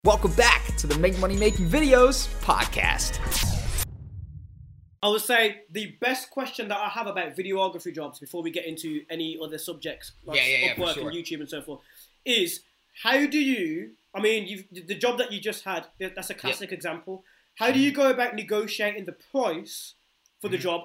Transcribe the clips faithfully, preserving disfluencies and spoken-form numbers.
Welcome back to the Make Money Making Videos podcast. I would say the best question that I have about videography jobs before we get into any other subjects like yeah, yeah, yeah, Upwork sure. and YouTube and so forth is how do you, I mean, you've, the job that you just had, that's a classic yep. example. How do you go about negotiating the price for the mm-hmm. job?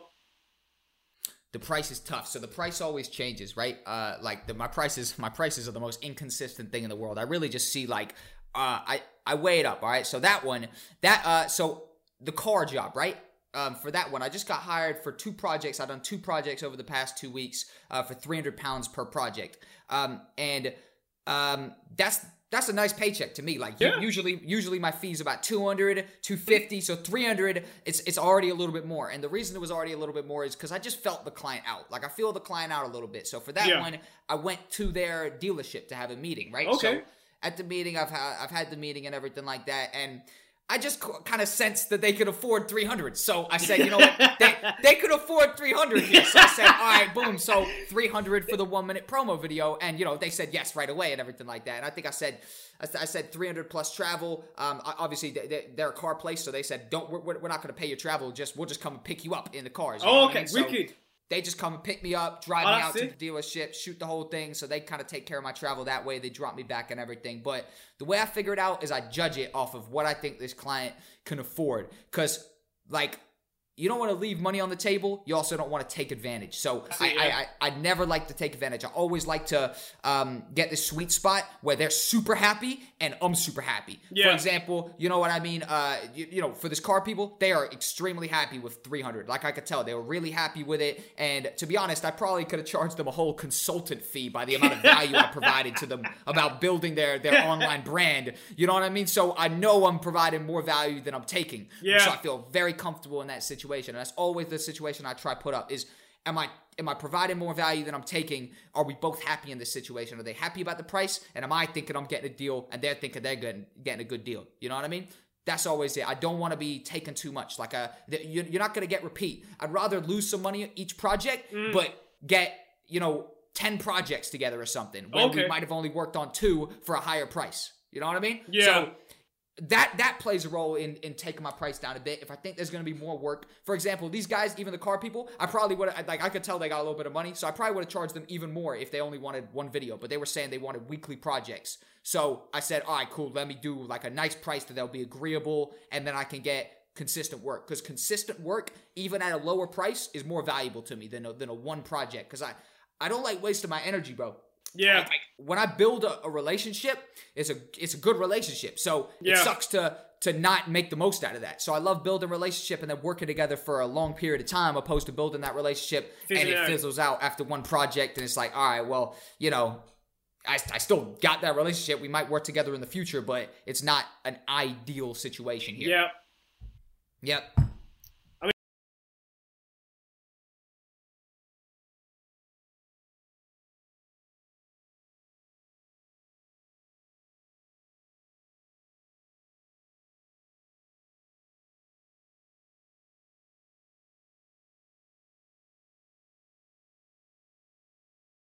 The price is tough. So the price always changes, right? Uh, like the, my prices, my prices are the most inconsistent thing in the world. I really just see like, Uh, I, I weigh it up, all right? So that one, that uh, so the car job, right? Um, for that one, I just got hired for two projects. I've done two projects over the past two weeks uh, for three hundred pounds per project. Um, and um, that's that's a nice paycheck to me. Like yeah. usually usually my fee's about two hundred, two fifty, so three hundred, it's it's already a little bit more. And the reason it was already a little bit more is because I just felt the client out. Like I feel the client out a little bit. So for that yeah. one, I went to their dealership to have a meeting, right? Okay. So, at the meeting, I've had I've had the meeting and everything like that, and I just kind of sensed that they could afford three hundred. So I said, you know what, they they could afford three hundred here. So I said, all right, boom. So three hundred for the one minute promo video, and you know they said yes right away and everything like that. And I think I said I said three hundred plus travel. Um, obviously they, they're a car place, so they said don't we're, we're not going to pay your travel. Just we'll just come and pick you up in the cars. You oh, know okay, I mean? So, wicked. They just come and pick me up, drive oh, me out it. to the dealership, shoot the whole thing. So they kind of take care of my travel that way. They drop me back and everything. But the way I figure it out is I judge it off of what I think this client can afford. Because, like, you don't want to leave money on the table. You also don't want to take advantage. So I, yeah. I, I, I never like to take advantage. I always like to um, get this sweet spot where they're super happy and I'm super happy. Yeah. For example, you know what I mean? Uh, you, you know, for this car people, they are extremely happy with three hundred. Like I could tell, they were really happy with it. And to be honest, I probably could have charged them a whole consultant fee by the amount of value I provided to them about building their, their online brand. You know what I mean? So I know I'm providing more value than I'm taking. Yeah. So I feel very comfortable in that situation. And that's always the situation I try to put up is, am I am I providing more value than I'm taking? Are we both happy in this situation? Are they happy about the price? And am I thinking I'm getting a deal and they're thinking they're getting, getting a good deal? You know what I mean? That's always it. I don't want to be taking too much. Like a, you're not going to get repeat. I'd rather lose some money each project, mm. but get, you know, ten projects together or something where okay. we might have only worked on two for a higher price. You know what I mean? Yeah. So, That that plays a role in, in taking my price down a bit. If I think there's going to be more work, for example, these guys, even the car people, I probably would have, like, I could tell they got a little bit of money, so I probably would have charged them even more if they only wanted one video, but they were saying they wanted weekly projects. So I said, all right, cool, let me do like a nice price that they'll be agreeable, and then I can get consistent work, because consistent work, even at a lower price, is more valuable to me than a, than a one project, because I, I don't like wasting my energy, bro. Yeah. Like, when I build a, a relationship, it's a it's a good relationship. So yeah. it sucks to to not make the most out of that. So I love building a relationship and then working together for a long period of time, opposed to building that relationship Fizzing and it out. fizzles out after one project, and it's like, all right, well, you know, I, I still got that relationship. We might work together in the future, but it's not an ideal situation here. Yeah. Yep.